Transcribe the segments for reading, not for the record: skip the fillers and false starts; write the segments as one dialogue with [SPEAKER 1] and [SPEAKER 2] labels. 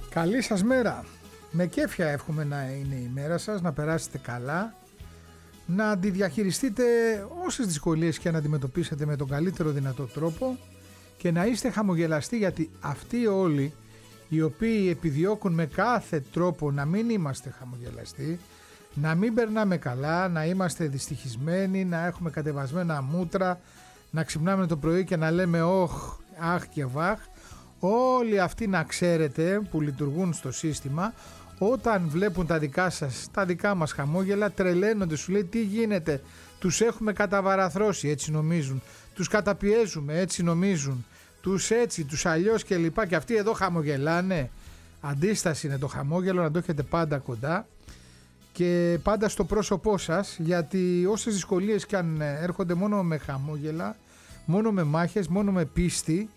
[SPEAKER 1] Καλή σας μέρα. Με κέφια εύχομαι να είναι η μέρα σας, να περάσετε καλά, να αντιδιαχειριστείτε όσες δυσκολίες και να αντιμετωπίσετε με τον καλύτερο δυνατό τρόπο και να είστε χαμογελαστοί, γιατί αυτοί όλοι οι οποίοι επιδιώκουν με κάθε τρόπο να μην είμαστε χαμογελαστοί, να μην περνάμε καλά, να είμαστε δυστυχισμένοι, να έχουμε κατεβασμένα μούτρα, να ξυπνάμε το πρωί και να λέμε όχ, αχ και βαχ, όλοι αυτοί να ξέρετε που λειτουργούν στο σύστημα, όταν βλέπουν τα δικά σας, τα δικά μας χαμόγελα, τρελαίνονται, σου λέει τι γίνεται, τους έχουμε καταβαραθρώσει, έτσι νομίζουν, τους καταπιέζουμε, έτσι νομίζουν, τους έτσι, τους αλλιώς και λοιπά, και αυτοί εδώ χαμογελάνε. Αντίσταση είναι το χαμόγελο, να το έχετε πάντα κοντά και πάντα στο πρόσωπό σας, γιατί όσες δυσκολίες και αν έρχονται μόνο με χαμόγελα, μόνο με μάχες, μόνο με πίστη,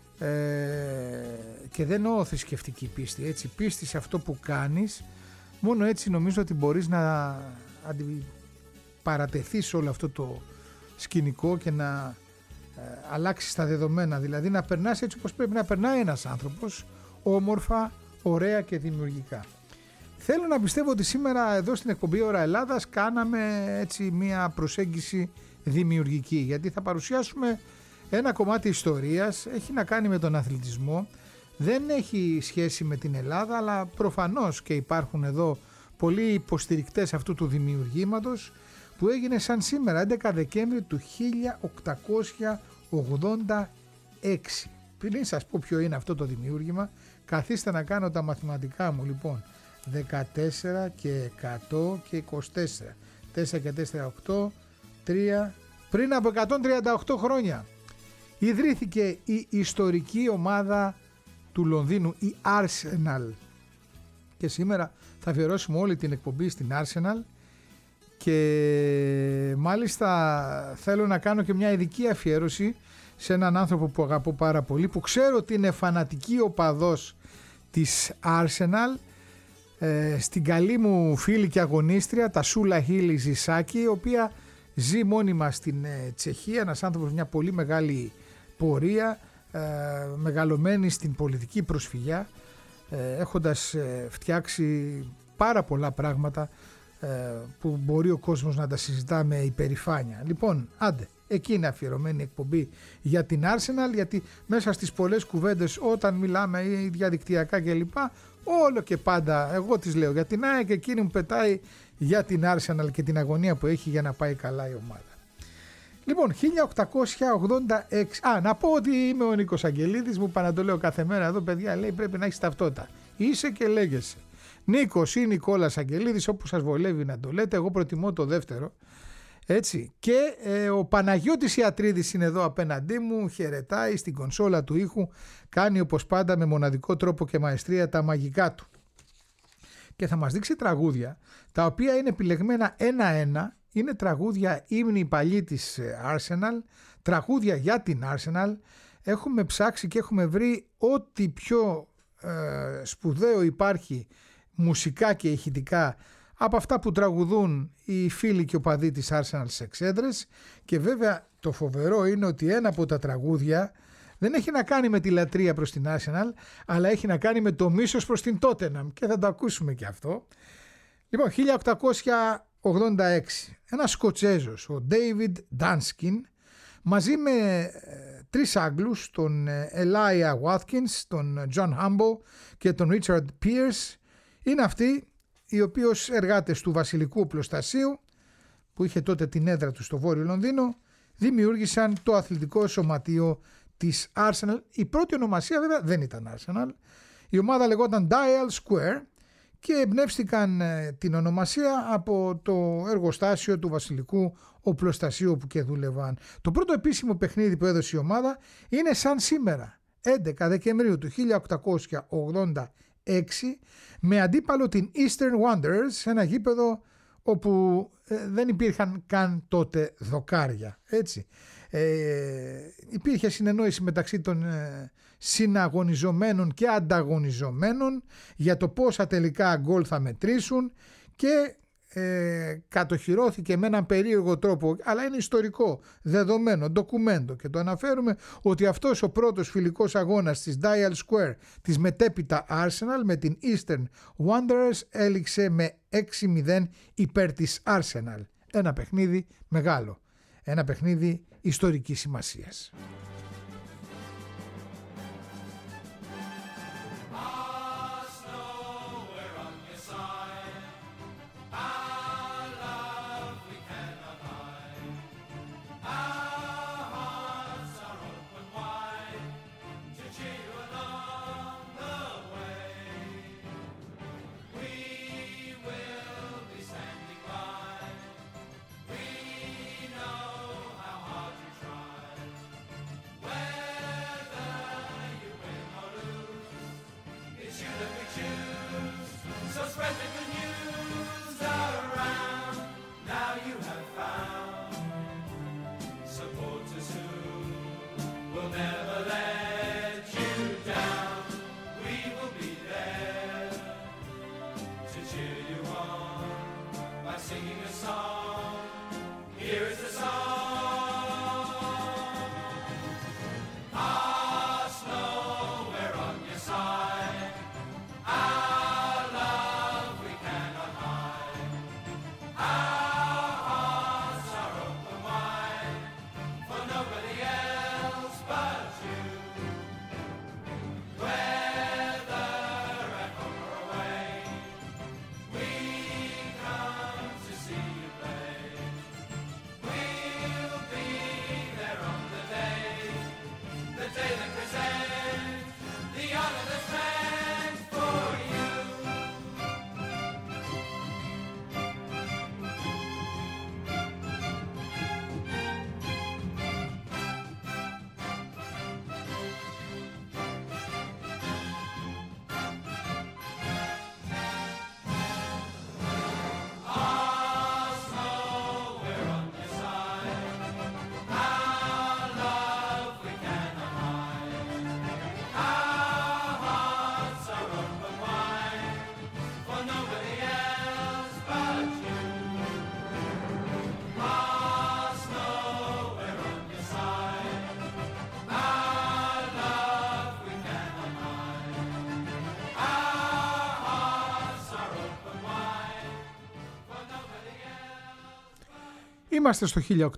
[SPEAKER 1] και δεν εννοώ θρησκευτική πίστη, έτσι, πίστη σε αυτό που κάνεις, μόνο έτσι νομίζω ότι μπορείς να παρατεθείς όλο αυτό το σκηνικό και να αλλάξεις τα δεδομένα, δηλαδή να περνάς έτσι όπως πρέπει να περνάει ένας άνθρωπος, όμορφα, ωραία και δημιουργικά. Θέλω να πιστεύω ότι σήμερα εδώ στην εκπομπή Ώρα Ελλάδας κάναμε έτσι μια προσέγγιση δημιουργική, γιατί θα παρουσιάσουμε ένα κομμάτι ιστορίας, έχει να κάνει με τον αθλητισμό, δεν έχει σχέση με την Ελλάδα, αλλά προφανώς και υπάρχουν εδώ πολλοί υποστηρικτές αυτού του δημιουργήματος, που έγινε σαν σήμερα 11 Δεκέμβρη του 1886. Πριν σας πω ποιο είναι αυτό το δημιούργημα, καθίστε να κάνω τα μαθηματικά μου. Λοιπόν, 14 και 100 και 24, 4 και 4 8, 3, πριν από 138 χρόνια ιδρύθηκε η ιστορική ομάδα του Λονδίνου, η Arsenal, και σήμερα θα αφιερώσουμε όλη την εκπομπή στην Arsenal, και μάλιστα θέλω να κάνω και μια ειδική αφιέρωση σε έναν άνθρωπο που αγαπώ πάρα πολύ, που ξέρω ότι είναι φανατική οπαδός της Arsenal, στην καλή μου φίλη και αγωνίστρια, τα Σούλα Χίλη Ζησάκη, η οποία ζει μόνιμα στην Τσεχία, ένας άνθρωπος μια πολύ μεγάλη πορεία, μεγαλωμένη στην πολιτική προσφυγιά, έχοντας φτιάξει πάρα πολλά πράγματα που μπορεί ο κόσμος να τα συζητά με υπερηφάνεια. Λοιπόν, άντε, εκεί είναι αφιερωμένη η εκπομπή για την Arsenal, γιατί μέσα στις πολλές κουβέντες όταν μιλάμε ή διαδικτυακά κλπ, όλο και πάντα εγώ τις λέω για την ΑΕΚ και εκείνη μου πετάει για την Arsenal και την αγωνία που έχει για να πάει καλά η ομάδα. Λοιπόν, 1886, να πω ότι είμαι ο Νίκος Αγγελίδης, μου είπα να το λέω κάθε μέρα εδώ, παιδιά, λέει πρέπει να έχεις ταυτότητα. Είσαι και λέγεσαι Νίκος ή Νικόλας Αγγελίδης, όπου σας βολεύει να το λέτε, εγώ προτιμώ το δεύτερο. Έτσι. Και ο Παναγιώτης Ιατρίδης είναι εδώ απέναντί μου, χαιρετάει στην κονσόλα του ήχου, κάνει όπως πάντα με μοναδικό τρόπο και μαεστρία τα μαγικά του. Και θα μας δείξει τραγούδια, τα οποία είναι επιλεγμένα ένα-ένα, είναι τραγούδια ύμνοι παλιοί της Arsenal, τραγούδια για την Arsenal. Έχουμε ψάξει και έχουμε βρει ό,τι πιο σπουδαίο υπάρχει μουσικά και ηχητικά από αυτά που τραγουδούν οι φίλοι και οπαδοί της Arsenal σε εξέδρες, και βέβαια το φοβερό είναι ότι ένα από τα τραγούδια δεν έχει να κάνει με τη λατρεία προς την Arsenal, αλλά έχει να κάνει με το μίσος προς την Tottenham, και θα το ακούσουμε και αυτό. Λοιπόν, 1886, ένας Σκοτσέζος, ο David Dunskin, μαζί με τρεις Άγγλους, τον Elijah Watkins, τον John Humble και τον Richard Pierce, είναι αυτοί οι οποίοι ως εργάτες του Βασιλικού Οπλοστασίου, που είχε τότε την έδρα του στο Βόρειο Λονδίνο, δημιούργησαν το αθλητικό σωματείο της Arsenal. Η πρώτη ονομασία βέβαια δεν ήταν Arsenal, η ομάδα λεγόταν Dial Square και εμπνεύστηκαν την ονομασία από το εργοστάσιο του Βασιλικού Οπλοστασίου που και δούλευαν. Το πρώτο επίσημο παιχνίδι που έδωσε η ομάδα είναι σαν σήμερα, 11 Δεκεμβρίου του 1886, με αντίπαλο την Eastern Wanderers, ένα γήπεδο όπου δεν υπήρχαν καν τότε δοκάρια, έτσι. Υπήρχε συνεννόηση μεταξύ των συναγωνιζομένων και ανταγωνιζομένων για το πόσα τελικά γκολ θα μετρήσουν, και κατοχυρώθηκε με έναν περίεργο τρόπο, αλλά είναι ιστορικό, δεδομένο, ντοκουμέντο, και το αναφέρουμε ότι αυτός ο πρώτος φιλικός αγώνας της Dial Square της μετέπειτα Arsenal με την Eastern Wanderers έληξε με 6-0 υπέρ της Arsenal. Ένα παιχνίδι μεγάλο, ένα παιχνίδι ιστορικής σημασίας. Είμαστε στο 1886,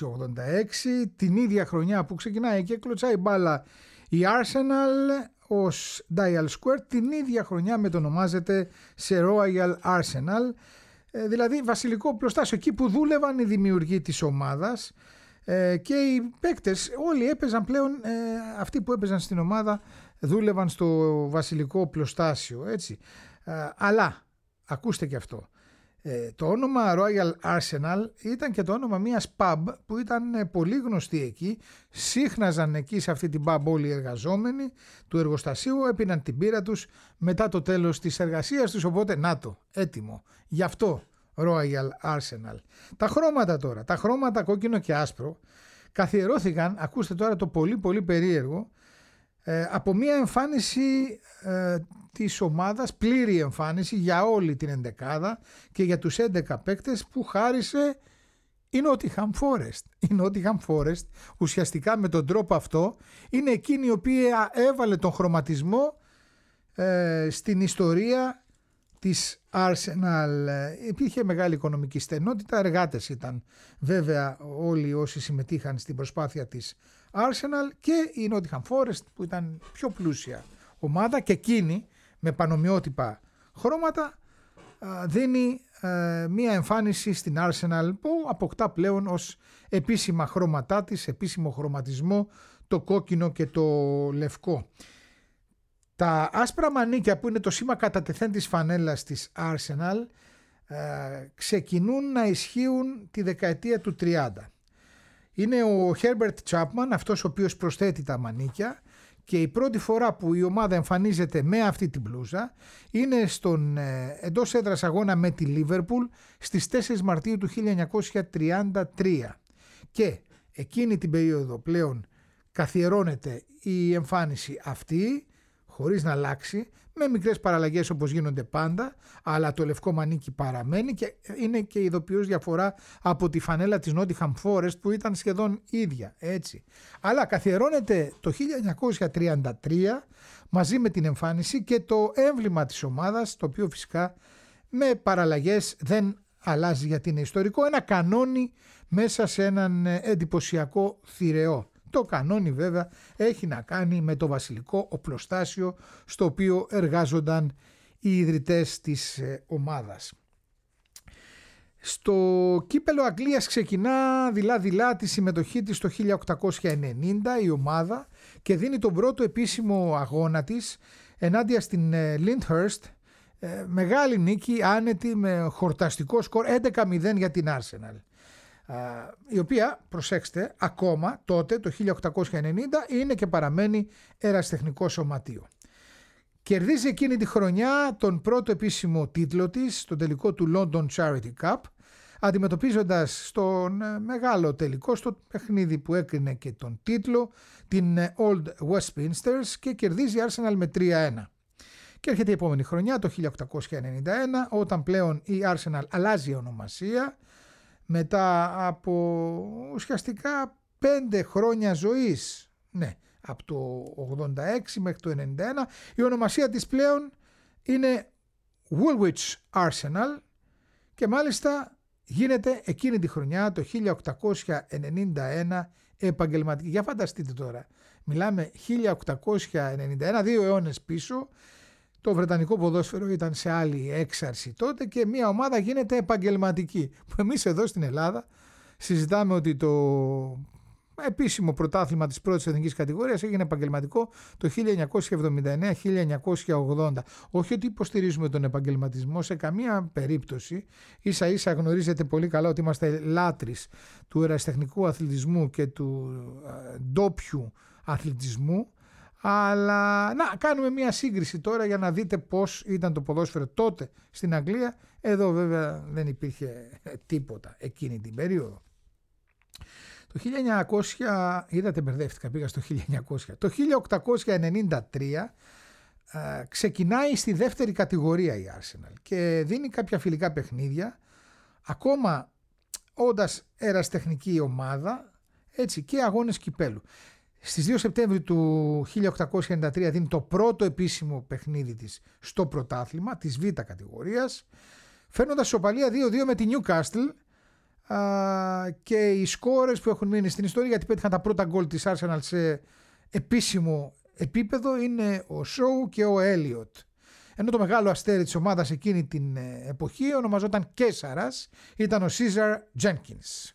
[SPEAKER 1] την ίδια χρονιά που ξεκινάει και κλωτσάει μπάλα η Arsenal ως Dial Square, την ίδια χρονιά μετονομάζεται σε Royal Arsenal, δηλαδή βασιλικό πλωστάσιο, εκεί που δούλευαν οι δημιουργοί της ομάδας και οι παίκτες όλοι έπαιζαν πλέον, αυτοί που έπαιζαν στην ομάδα δούλευαν στο βασιλικό πλωστάσιο, έτσι. Αλλά ακούστε και αυτό. Το όνομα Royal Arsenal ήταν και το όνομα μιας pub που ήταν πολύ γνωστή εκεί. Σύχναζαν εκεί σε αυτή την pub όλοι οι εργαζόμενοι του εργοστασίου, έπιναν την πύρα τους μετά το τέλος της εργασίας τους, οπότε να το, έτοιμο. Γι' αυτό Royal Arsenal. Τα χρώματα τώρα, τα χρώματα κόκκινο και άσπρο καθιερώθηκαν, ακούστε τώρα το πολύ πολύ περίεργο, από μια εμφάνιση της ομάδας, πλήρη εμφάνιση για όλη την ενδεκάδα και για τους 11 παίκτες που χάρισε η Nottingham Forest. Η Nottingham Forest ουσιαστικά με τον τρόπο αυτό είναι εκείνη η οποία έβαλε τον χρωματισμό στην ιστορία της Arsenal. Υπήρχε μεγάλη οικονομική στενότητα, εργάτες ήταν βέβαια όλοι όσοι συμμετείχαν στην προσπάθεια της Arsenal και η Nottingham Forest που ήταν πιο πλούσια ομάδα και εκείνη με πανομοιότυπα χρώματα δίνει μία εμφάνιση στην Arsenal που αποκτά πλέον ως επίσημα χρώματά της, επίσημο χρωματισμό το κόκκινο και το λευκό. Τα άσπρα μανίκια που είναι το σήμα κατατεθέν της φανέλας της Arsenal ξεκινούν να ισχύουν τη δεκαετία του 30. Είναι ο Herbert Chapman αυτός ο οποίος προσθέτει τα μανίκια και η πρώτη φορά που η ομάδα εμφανίζεται με αυτή την μπλούζα είναι στον εντός έδρας αγώνα με τη Liverpool στις 4 Μαρτίου του 1933 και εκείνη την περίοδο πλέον καθιερώνεται η εμφάνιση αυτή χωρίς να αλλάξει με μικρές παραλλαγές όπως γίνονται πάντα, αλλά το λευκό μανίκι παραμένει και είναι και ειδοποιώς διαφορά από τη φανέλα της Nottingham Forest που ήταν σχεδόν ίδια, έτσι. Αλλά καθιερώνεται το 1933 μαζί με την εμφάνιση και το έμβλημα της ομάδας, το οποίο φυσικά με παραλλαγές δεν αλλάζει γιατί είναι ιστορικό, ένα κανόνι μέσα σε έναν εντυπωσιακό θηρεό. Το κανόνι βέβαια έχει να κάνει με το βασιλικό οπλοστάσιο στο οποίο εργάζονταν οι ιδρυτές της ομάδας. Στο κύπελο Αγγλίας ξεκινά δειλά-δειλά τη συμμετοχή της το 1890 η ομάδα και δίνει τον πρώτο επίσημο αγώνα της ενάντια στην Lyndhurst. Μεγάλη νίκη, άνετη, με χορταστικό σκορ 11-0 για την Arsenal, η οποία, προσέξτε, ακόμα τότε το 1890 είναι και παραμένει ερασιτεχνικό σωματείο. Κερδίζει εκείνη τη χρονιά τον πρώτο επίσημο τίτλο της, τον τελικό του London Charity Cup, αντιμετωπίζοντας στον μεγάλο τελικό, στο παιχνίδι που έκρινε και τον τίτλο, την Old Westminsters, και κερδίζει η Arsenal με 3-1. Και έρχεται η επόμενη χρονιά, το 1891, όταν πλέον η Arsenal αλλάζει ονομασία μετά από ουσιαστικά 5 χρόνια ζωής. Ναι, από το 86 μέχρι το 91 η ονομασία της πλέον είναι Woolwich Arsenal και μάλιστα γίνεται εκείνη τη χρονιά, το 1891, επαγγελματική. Για φανταστείτε τώρα, μιλάμε 1891, 2 αιώνες πίσω. Το βρετανικό ποδόσφαιρο ήταν σε άλλη έξαρση τότε και μια ομάδα γίνεται επαγγελματική. Που εμείς εδώ στην Ελλάδα συζητάμε ότι το επίσημο πρωτάθλημα της πρώτης εθνικής κατηγορίας έγινε επαγγελματικό το 1979-1980. Όχι ότι υποστηρίζουμε τον επαγγελματισμό σε καμία περίπτωση. Ίσα ίσα γνωρίζετε πολύ καλά ότι είμαστε λάτρεις του ερασιτεχνικού αθλητισμού και του ντόπιου αθλητισμού. Αλλά να κάνουμε μια σύγκριση τώρα για να δείτε πώς ήταν το ποδόσφαιρο τότε στην Αγγλία. Εδώ βέβαια δεν υπήρχε τίποτα εκείνη την περίοδο. Το 1900, είδατε μπερδεύτηκα, πήγα στο 1900. Το 1893 ξεκινάει στη δεύτερη κατηγορία η Arsenal και δίνει κάποια φιλικά παιχνίδια, ακόμα όντας ερασιτεχνική ομάδα, έτσι, και αγώνες κυπέλου. Στις 2 Σεπτέμβρη του 1893 δίνει το πρώτο επίσημο παιχνίδι της στο πρωτάθλημα της Β κατηγορίας, φέρνοντας ισοπαλία 2-2 με τη Newcastle, και οι σκόρες που έχουν μείνει στην ιστορία, γιατί πέτυχαν τα πρώτα γκολ της Arsenal σε επίσημο επίπεδο, είναι ο Shaw και ο Elliot. Ενώ το μεγάλο αστέρι της ομάδας εκείνη την εποχή ονομαζόταν Κέσαρας, ήταν ο Caesar Jenkins.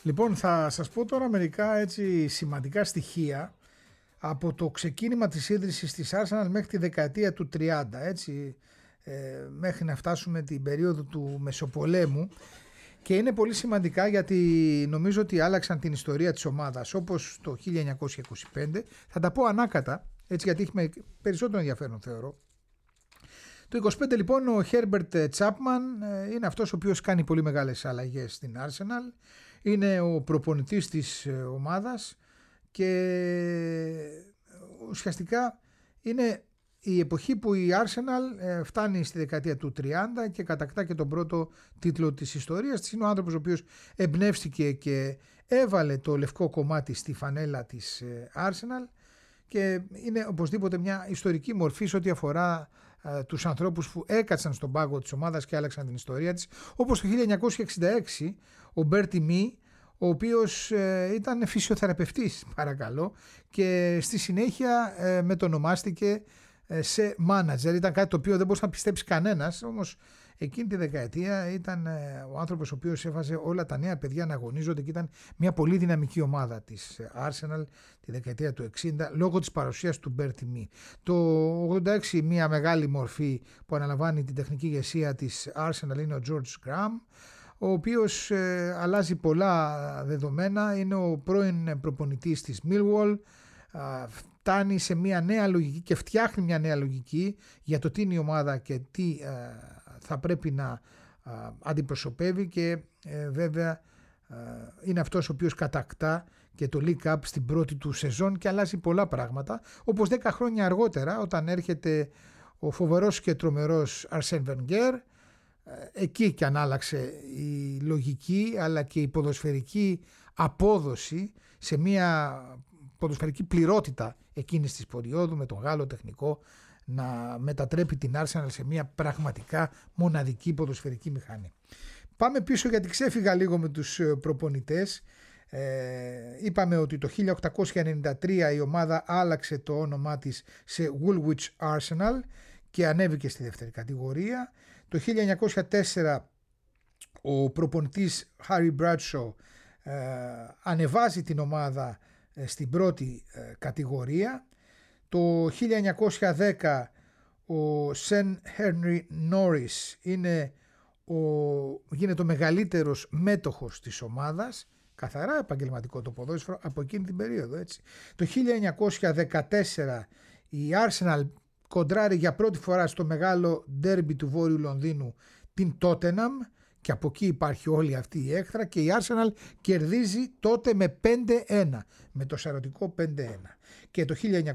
[SPEAKER 1] Λοιπόν, θα σας πω τώρα μερικά έτσι σημαντικά στοιχεία από το ξεκίνημα της ίδρυσης της Arsenal μέχρι τη δεκαετία του 30, έτσι, μέχρι να φτάσουμε την περίοδο του Μεσοπολέμου, και είναι πολύ σημαντικά γιατί νομίζω ότι άλλαξαν την ιστορία της ομάδας, όπως το 1925. Θα τα πω ανάκατα, έτσι, γιατί έχει περισσότερο ενδιαφέρον θεωρώ. Το 25 λοιπόν ο Herbert Chapman είναι αυτός ο οποίος κάνει πολύ μεγάλες αλλαγές στην Arsenal. Είναι ο προπονητής της ομάδας και ουσιαστικά είναι η εποχή που η Arsenal φτάνει στη δεκαετία του 30 και κατακτά και τον πρώτο τίτλο της ιστορίας της. Είναι ο άνθρωπος ο οποίος εμπνεύστηκε και έβαλε το λευκό κομμάτι στη φανέλα της Arsenal και είναι οπωσδήποτε μια ιστορική μορφή σε ό,τι αφορά τους ανθρώπους που έκατσαν στον πάγκο της ομάδας και άλλαξαν την ιστορία της, όπως το 1966 ο Μπέρτι Μι, ο οποίος ήταν φυσιοθεραπευτής, παρακαλώ, και στη συνέχεια μετονομάστηκε σε μάνατζερ. Ήταν κάτι το οποίο δεν μπορούσε να πιστέψει κανένας, όμως εκείνη τη δεκαετία ήταν ο άνθρωπος ο οποίος έβαζε όλα τα νέα παιδιά να αγωνίζονται και ήταν μια πολύ δυναμική ομάδα της Arsenal τη δεκαετία του 60 λόγω της παρουσίας του Μπέρτι Μι. Το 86 μια μεγάλη μορφή που αναλαμβάνει την τεχνική ηγεσία της Arsenal είναι ο George Graham, ο οποίος αλλάζει πολλά δεδομένα, είναι ο πρώην προπονητής της Millwall, φτάνει σε μια νέα λογική και φτιάχνει μια νέα λογική για το τι είναι η ομάδα και τι θα πρέπει να αντιπροσωπεύει και βέβαια είναι αυτός ο οποίος κατακτά και το League Cup στην πρώτη του σεζόν και αλλάζει πολλά πράγματα, όπως 10 χρόνια αργότερα όταν έρχεται ο φοβερός και τρομερός Arsène Wenger. Εκεί και αν άλλαξε η λογική αλλά και η ποδοσφαιρική απόδοση σε μια ποδοσφαιρική πληρότητα εκείνης της περίοδου, με τον Γάλλο τεχνικό να μετατρέπει την Arsenal σε μια πραγματικά μοναδική ποδοσφαιρική μηχανή. Πάμε πίσω γιατί ξέφυγα λίγο με τους προπονητές. Είπαμε ότι το 1893 η ομάδα άλλαξε το όνομά της σε Woolwich Arsenal και ανέβηκε στη δεύτερη κατηγορία. Το 1904 ο προπονητής Harry Bradshaw ανεβάζει την ομάδα στην πρώτη κατηγορία. Το 1910 ο Sir Henry Norris γίνεται ο μεγαλύτερος μέτοχος της ομάδας, καθαρά επαγγελματικό το ποδόσφαιρο από εκείνη την περίοδο, έτσι. Το 1914 η Arsenal κοντράρει για πρώτη φορά στο μεγάλο ντέρμπι του Βόρειου Λονδίνου την Tottenham και από εκεί υπάρχει όλη αυτή η έκθρα και η Arsenal κερδίζει τότε με 5-1, με το σαρωτικό 5-1. Και το 1919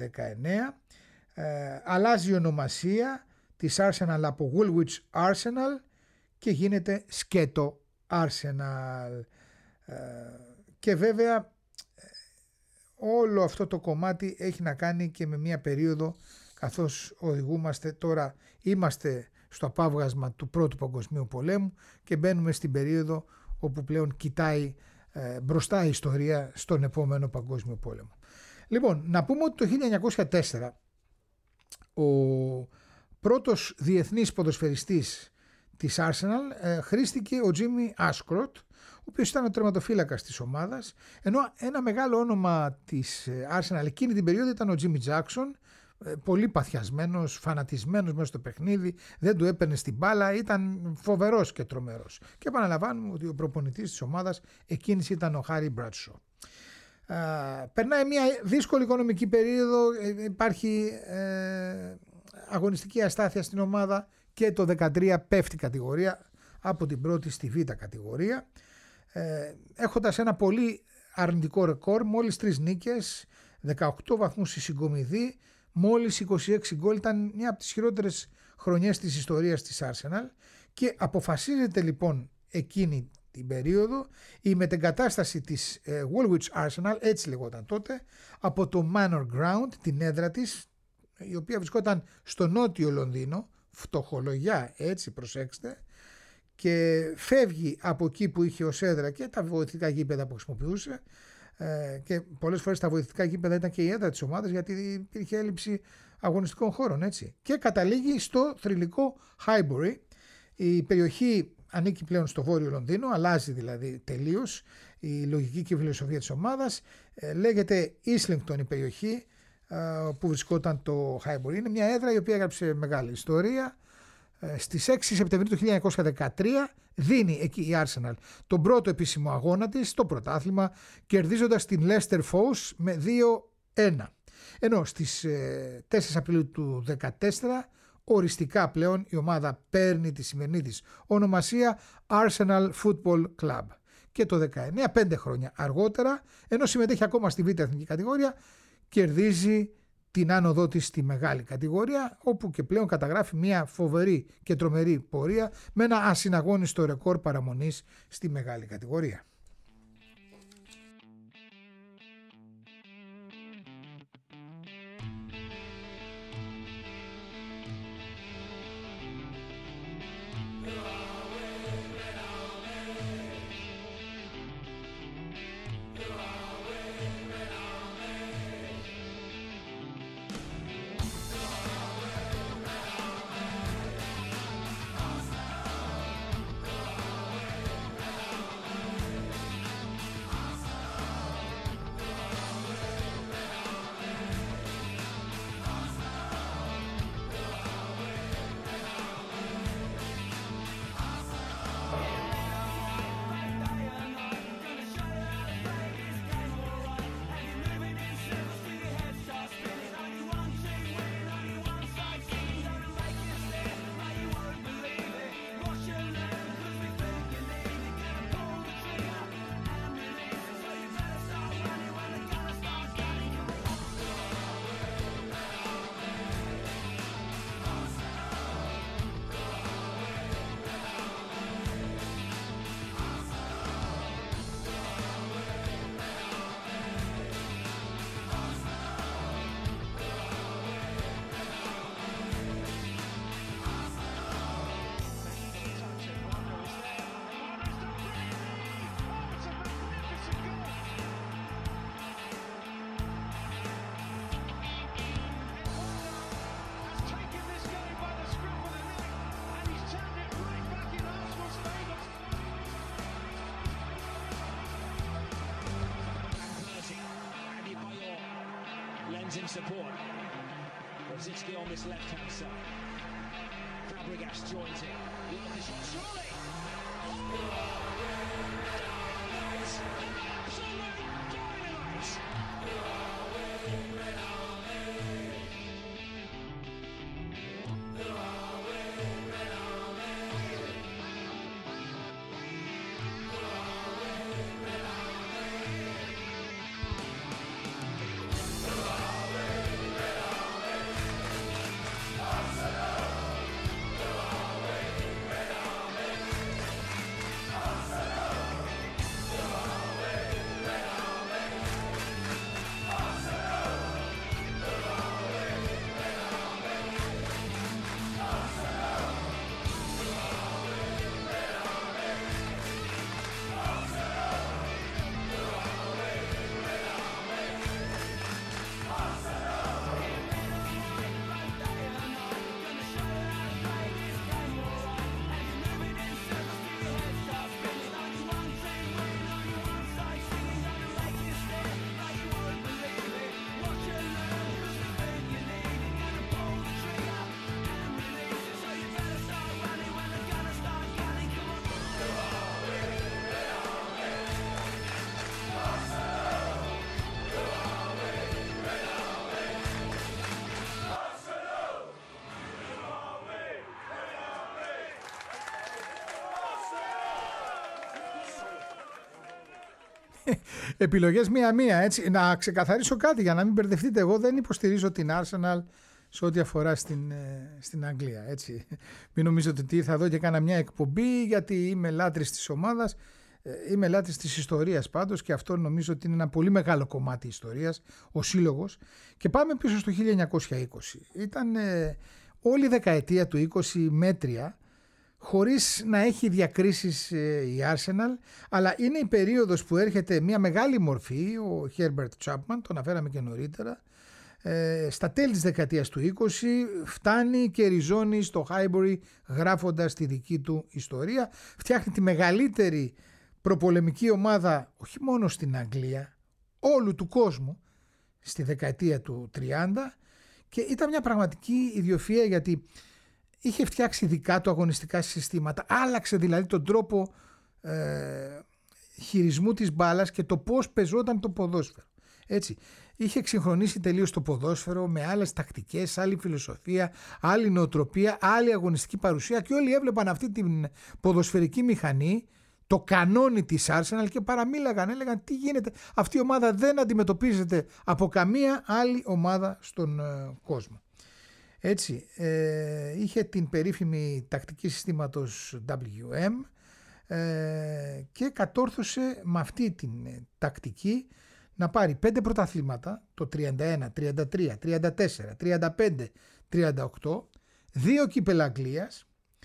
[SPEAKER 1] αλλάζει η ονομασία της Arsenal από Woolwich Arsenal και γίνεται σκέτο Arsenal. Και βέβαια όλο αυτό το κομμάτι έχει να κάνει και με μια περίοδο, καθώς οδηγούμαστε τώρα, είμαστε στο απάβγασμα του Πρώτου Παγκοσμίου Πολέμου και μπαίνουμε στην περίοδο όπου πλέον κοιτάει μπροστά η ιστορία στον επόμενο Παγκόσμιο Πόλεμο. Λοιπόν, να πούμε ότι το 1904 ο πρώτος διεθνής ποδοσφαιριστής της Arsenal χρήστηκε ο Jimmy Ashcroft, ο οποίος ήταν ο τερματοφύλακας της ομάδας, ενώ ένα μεγάλο όνομα της Arsenal εκείνη την περίοδο ήταν ο Jimmy Jackson, πολύ παθιασμένος, φανατισμένος μέσα στο παιχνίδι, δεν του έπαιρνε στην μπάλα, ήταν φοβερός και τρομερός. Και επαναλαμβάνουμε ότι ο προπονητής της ομάδας εκείνης ήταν ο Harry Bradshaw. Περνάει μια δύσκολη οικονομική περίοδο, υπάρχει αγωνιστική αστάθεια στην ομάδα και το 2013 πέφτει κατηγορία από την πρώτη στη β' κατηγορία, έχοντας ένα πολύ αρνητικό ρεκόρ, μόλις 3 νίκες, 18 βαθμούς στη συγκομιδή, μόλις 26 γκολ. Ήταν μια από τις χειρότερες χρονιές της ιστορίας της Arsenal και αποφασίζεται λοιπόν εκείνη την περίοδο η μετεγκατάσταση της Woolwich Arsenal, έτσι λεγόταν τότε, από το Manor Ground, την έδρα της, η οποία βρισκόταν στο νότιο Λονδίνο, φτωχολογιά, έτσι προσέξτε, και φεύγει από εκεί που είχε ως έδρα και τα βοηθητικά γήπεδα που χρησιμοποιούσε, και πολλές φορές τα βοηθητικά γήπεδα ήταν και η έδρα της ομάδας γιατί υπήρχε έλλειψη αγωνιστικών χώρων, έτσι, και καταλήγει στο θρυλικό Highbury. Η περιοχή ανήκει πλέον στο Βόρειο Λονδίνο, αλλάζει δηλαδή τελείως, η λογική και η φιλοσοφία της ομάδας. Λέγεται Islington η περιοχή που βρισκόταν το Highbury. Είναι μια έδρα η οποία έγραψε μεγάλη ιστορία. Στις 6 Σεπτεμβρίου του 1913 δίνει εκεί η Arsenal τον πρώτο επίσημο αγώνα της, το πρωτάθλημα, κερδίζοντας την Leicester Foes με 2-1. Ενώ στις 4 Απριλίου του 2014 οριστικά πλέον η ομάδα παίρνει τη σημερινή της ονομασία Arsenal Football Club. Και το 19, 5 χρόνια αργότερα, ενώ συμμετέχει ακόμα στη β' εθνική κατηγορία, κερδίζει την άνοδό της στη μεγάλη κατηγορία, όπου και πλέον καταγράφει μια φοβερή και τρομερή πορεία με ένα ασυναγώνιστο ρεκόρ παραμονής στη μεγάλη κατηγορία.
[SPEAKER 2] In support. Rosicki on this left-hand side. Fabregas joins in. Look at the shot, surely! Absolute dynamite!
[SPEAKER 1] Επιλογές μία-μία, έτσι. Να ξεκαθαρίσω κάτι για να μην μπερδευτείτε. Εγώ δεν υποστηρίζω την Arsenal σε ό,τι αφορά στην Αγγλία, έτσι. Μην νομίζετε ότι ήρθα εδώ και κάνα μια εκπομπή γιατί είμαι λάτρης της ομάδας. Είμαι λάτρης της ιστορίας πάντως και αυτό νομίζω ότι είναι ένα πολύ μεγάλο κομμάτι ιστορίας, ο σύλλογος. Και πάμε πίσω στο 1920. Ήταν όλη η δεκαετία του 20 μέτρια, χωρίς να έχει διακρίσεις η Arsenal, αλλά είναι η περίοδος που έρχεται μια μεγάλη μορφή, ο Herbert Chapman, τον αναφέραμε και νωρίτερα, στα τέλη της δεκαετίας του 20 φτάνει και ριζώνει στο Highbury γράφοντας τη δική του ιστορία, φτιάχνει τη μεγαλύτερη προπολεμική ομάδα όχι μόνο στην Αγγλία, όλου του κόσμου στη δεκαετία του 30, και ήταν μια πραγματική ιδιοφυΐα γιατί είχε φτιάξει δικά του αγωνιστικά συστήματα, άλλαξε δηλαδή τον τρόπο χειρισμού της μπάλας και το πώς πεζόταν το ποδόσφαιρο. Έτσι, είχε εξυγχρονίσει τελείως το ποδόσφαιρο με άλλες τακτικές, άλλη φιλοσοφία, άλλη νοοτροπία, άλλη αγωνιστική παρουσία, και όλοι έβλεπαν αυτή την ποδοσφαιρική μηχανή, το κανόνι της Arsenal, και παραμίλαγαν, έλεγαν τι γίνεται, αυτή η ομάδα δεν αντιμετωπίζεται από καμία άλλη ομάδα στον κόσμο. Έτσι, είχε την περίφημη τακτική συστήματος WM και κατόρθωσε με αυτή την τακτική να πάρει 5 πρωταθλήματα, το 31, 33, 34, 35, 38, 2 κύπελα Αγγλίας,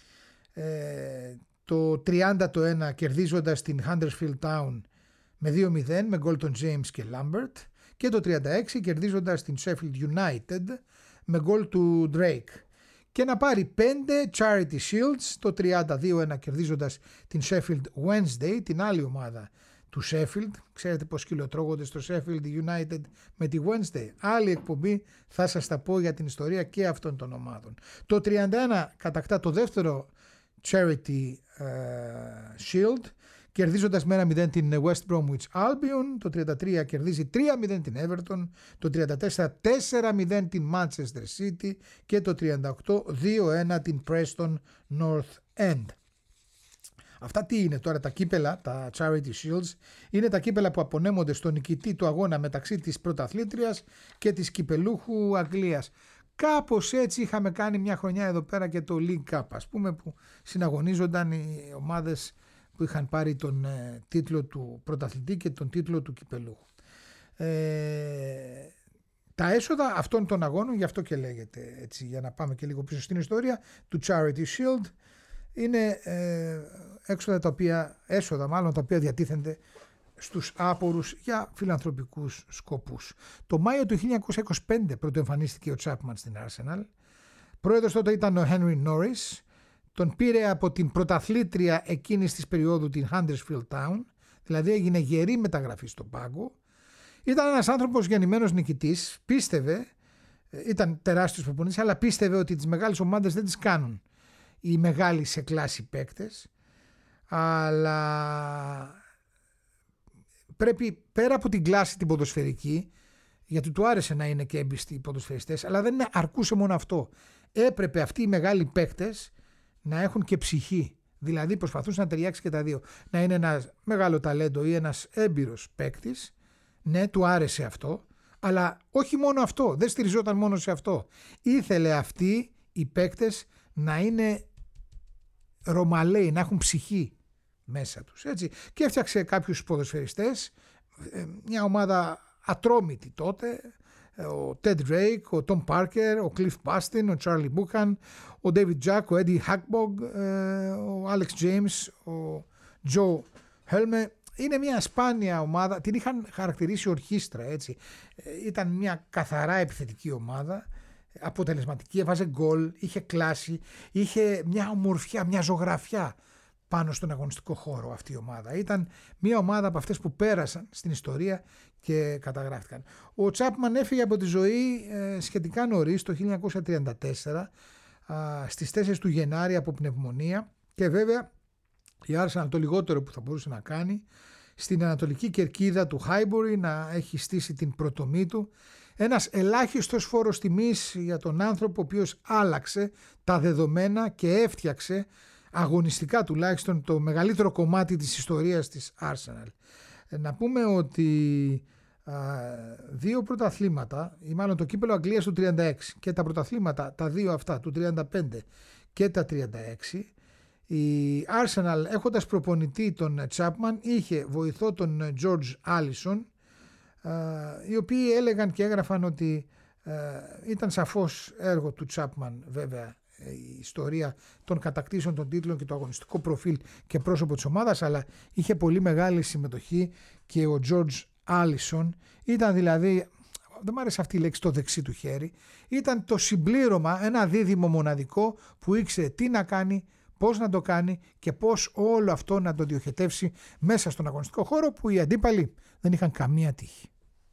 [SPEAKER 1] το 30 το 1 κερδίζοντας την Huddersfield Town με 2-0 με γκολ των James και Lambert, και το 36 κερδίζοντας την Sheffield United με γκολ του Drake, και να πάρει 5 Charity Shields, το 32-1 κερδίζοντας την Sheffield Wednesday, την άλλη ομάδα του Sheffield. Ξέρετε πως κυλοτρώγονται στο Sheffield United με τη Wednesday. Άλλη εκπομπή θα σας τα πω για την ιστορία και αυτών των ομάδων. Το 31 κατακτά το δεύτερο Charity Shield, κερδίζοντας με 1-0 την West Bromwich Albion. Το 33 κερδίζει 3-0 την Everton, το 34 4-0 την Manchester City και το 38 2-1 την Preston North End. Αυτά τι είναι τώρα τα κύπελα, τα Charity Shields? Είναι τα κύπελα που απονέμονται στον νικητή του αγώνα μεταξύ της πρωταθλήτριας και της κυπελούχου Αγγλίας. Κάπως έτσι είχαμε κάνει μια χρονιά εδώ πέρα και το League Cup, ας πούμε, που συναγωνίζονταν οι ομάδες που είχαν πάρει τον τίτλο του πρωταθλητή και τον τίτλο του κυπελούχου. Τα έσοδα αυτών των αγώνων, γι' αυτό και λέγεται έτσι, για να πάμε και λίγο πίσω στην ιστορία του Charity Shield, είναι έσοδα τα οποία διατίθενται στους άπορους για φιλανθρωπικούς σκοπούς. Το Μάιο του 1925 πρωτοεμφανίστηκε ο Chapman στην Arsenal. Πρόεδρος τότε ήταν ο Henry Norris. Τον πήρε από την πρωταθλήτρια εκείνης της περίοδου, την Huddersfield Town, δηλαδή έγινε γερή μεταγραφή στον πάγκο. Ήταν ένας άνθρωπος γεννημένος νικητής, πίστευε, ήταν τεράστιος προπονητής, αλλά πίστευε ότι τις μεγάλες ομάδες δεν τις κάνουν οι μεγάλοι σε κλάση παίκτες, αλλά πρέπει πέρα από την κλάση την ποδοσφαιρική, γιατί του άρεσε να είναι και έμπιστοι οι ποδοσφαιριστές, αλλά δεν αρκούσε μόνο αυτό. Έπρεπε αυτοί οι μεγάλοι παίκτες να έχουν και ψυχή, δηλαδή προσπαθούσε να ταιριάξει και τα δύο. Να είναι ένας μεγάλο ταλέντο ή ένας έμπειρος παίκτης, ναι, του άρεσε αυτό, αλλά όχι μόνο αυτό, δεν στηριζόταν μόνο σε αυτό. Ήθελε αυτοί οι παίκτες να είναι ρωμαλαίοι, να έχουν ψυχή μέσα τους, έτσι. Και έφτιαξε κάποιους ποδοσφαιριστές, μια ομάδα ατρόμητη τότε, ο Ted Drake, ο Tom Parker, ο Cliff Bustin, ο Charlie Buchan, ο David Jack, ο Eddie Hackbog, ο Alex James, ο Joe Helme. Είναι μια σπάνια ομάδα, την είχαν χαρακτηρίσει ορχήστρα, έτσι. Ήταν μια καθαρά επιθετική ομάδα, αποτελεσματική, έβαζε γκολ, είχε κλάση, είχε μια ομορφιά, μια ζωγραφιά πάνω στον αγωνιστικό χώρο αυτή η ομάδα. Ήταν μια ομάδα από αυτές που πέρασαν στην ιστορία και καταγράφηκαν. Ο Chapman έφυγε από τη ζωή σχετικά νωρίς, το 1934, στις 4 του Γενάρη από πνευμονία, και βέβαια η Arsenal το λιγότερο που θα μπορούσε να κάνει στην ανατολική κερκίδα του Highbury να έχει στήσει την πρωτομή του. Ένας ελάχιστος φόρος τιμής για τον άνθρωπο ο οποίος άλλαξε τα δεδομένα και έφτιαξε αγωνιστικά τουλάχιστον το μεγαλύτερο κομμάτι της ιστορίας της Arsenal. Να πούμε ότι 2 πρωταθλήματα, ή μάλλον το κύπελλο Αγγλίας του 36 και τα πρωταθλήματα τα 2 αυτά του 35 και τα 36, η Arsenal, έχοντας προπονητή τον Chapman, είχε βοηθό τον George Allison, οι οποίοι έλεγαν και έγραφαν ότι ήταν σαφώς έργο του Chapman, βέβαια, η ιστορία των κατακτήσεων των τίτλων και το αγωνιστικό προφίλ και πρόσωπο της ομάδας, αλλά είχε πολύ μεγάλη συμμετοχή και ο George Allison. Ήταν δηλαδή, δεν μου άρεσε αυτή η λέξη, το δεξί του χέρι, ήταν το συμπλήρωμα, ένα δίδυμο μοναδικό που ήξερε τι να κάνει, πώς να το κάνει και πώς όλο αυτό να το διοχετεύσει μέσα στον αγωνιστικό χώρο που οι αντίπαλοι δεν είχαν καμία τύχη.